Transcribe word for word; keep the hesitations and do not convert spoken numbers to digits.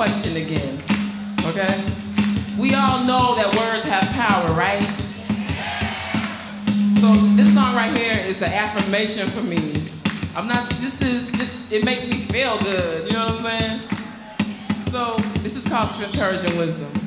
question again, okay? We all know that words have power, right? So this song right here is an affirmation for me. I'm not, this is just, it makes me feel good, you know what I'm saying? So this is called Strength, Courage, and Wisdom.